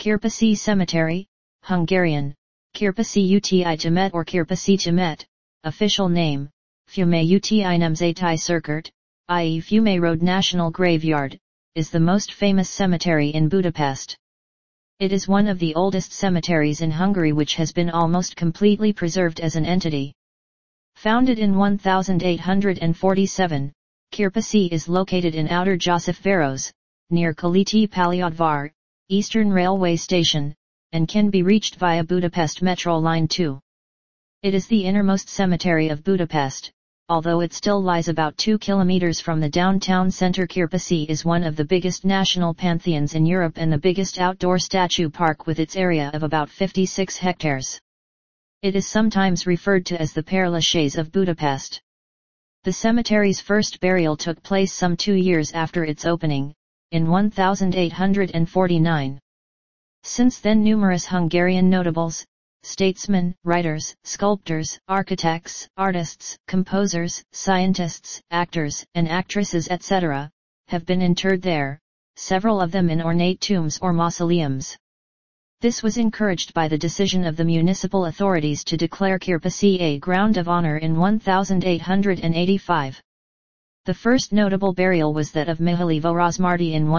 Kirpasi Cemetery, Hungarian, Kirpasi Uti Temet or Kirpasi Temet, official name, Fiume Uti Nemzeti Cirkert, i.e. Fiume Road National Graveyard, is the most famous cemetery in Budapest. It is one of the oldest cemeteries in Hungary which has been almost completely preserved as an entity. Founded in 1847, Kirpasi is located in Outer Joseph Varos, near Kaliti Pályaudvar, Eastern Railway Station, and can be reached via Budapest Metro Line 2. It is the innermost cemetery of Budapest, although it still lies about 2 kilometers from the downtown center. Kirpasi is one of the biggest national pantheons in Europe and the biggest outdoor statue park with its area of about 56 hectares. It is sometimes referred to as the Père Lachaise of Budapest. The cemetery's first burial took place some 2 years after its opening, in 1849. Since then numerous Hungarian notables, statesmen, writers, sculptors, architects, artists, composers, scientists, actors and actresses etc., have been interred there, several of them in ornate tombs or mausoleums. This was encouraged by the decision of the municipal authorities to declare Kirpasi a ground of honor in 1885. The first notable burial was that of Mihaly Vörösmarty in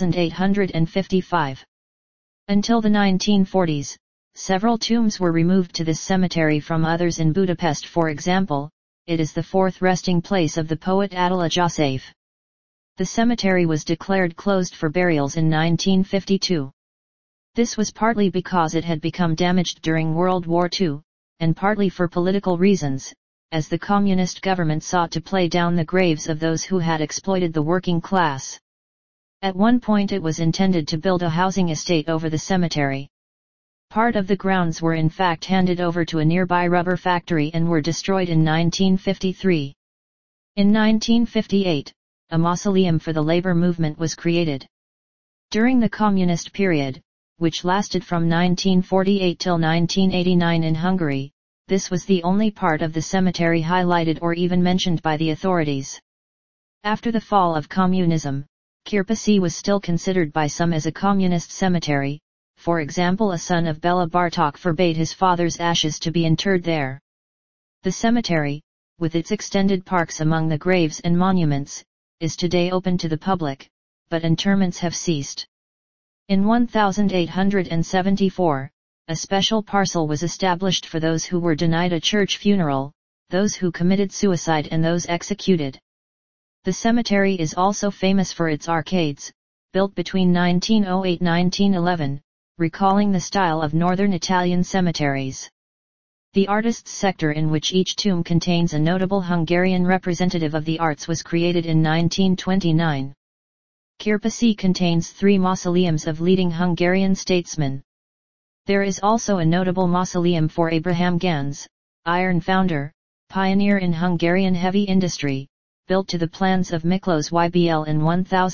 1855. Until the 1940s, several tombs were removed to this cemetery from others in Budapest. For example, it is the fourth resting place of the poet Attila József. The cemetery was declared closed for burials in 1952. This was partly because it had become damaged during World War II, and partly for political reasons, as the communist government sought to play down the graves of those who had exploited the working class. At one point it was intended to build a housing estate over the cemetery. Part of the grounds were in fact handed over to a nearby rubber factory and were destroyed in 1953. In 1958, a mausoleum for the labor movement was created. During the communist period, which lasted from 1948 till 1989 in Hungary, this was the only part of the cemetery highlighted or even mentioned by the authorities. After the fall of communism, Kirpasi was still considered by some as a communist cemetery. For example, a son of Bela Bartók forbade his father's ashes to be interred there. The cemetery, with its extended parks among the graves and monuments, is today open to the public, but interments have ceased. In 1874, a special parcel was established for those who were denied a church funeral, those who committed suicide and those executed. The cemetery is also famous for its arcades, built between 1908–1911, recalling the style of northern Italian cemeteries. The artists sector, in which each tomb contains a notable Hungarian representative of the arts, was created in 1929. Kirpasi contains 3 mausoleums of leading Hungarian statesmen. There is also a notable mausoleum for Abraham Ganz, iron founder, pioneer in Hungarian heavy industry, built to the plans of Miklós Ybl in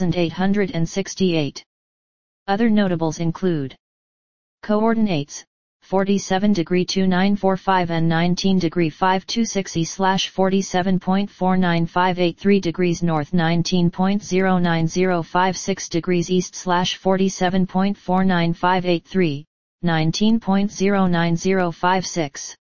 1868. Other notables include coordinates 47°2945 and 19°526E/47.49583 degrees north, 19.09056 degrees east/47.49583, 19.09056.